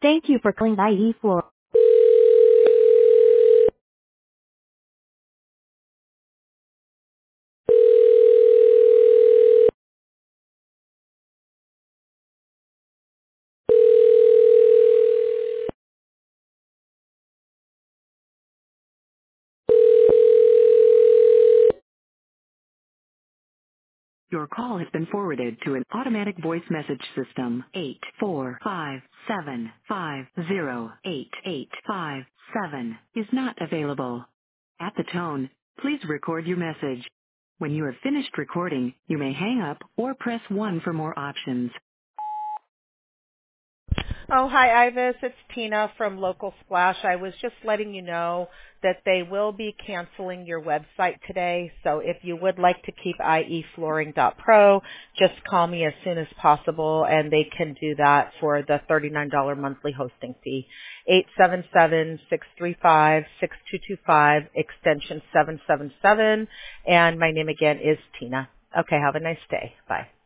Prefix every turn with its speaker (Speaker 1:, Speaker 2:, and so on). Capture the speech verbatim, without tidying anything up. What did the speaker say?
Speaker 1: Thank you for calling I E Floor. Your call has been forwarded to an automatic voice message system. Eight four five seven five zero eight eight five seven is not available. At the tone, please record your message. When you have finished recording, you may hang up or press one for more options.
Speaker 2: Oh, hi, Ivis. It's Tina from Local Splash. I was just letting you know that they will be canceling your website today. So if you would like to keep I E flooring dot pro, just call me as soon as possible, and they can do that for the thirty-nine dollars monthly hosting fee. eight seven seven, six three five, six two two five, extension seven seven seven. And my name again is Tina. Okay, have a nice day. Bye.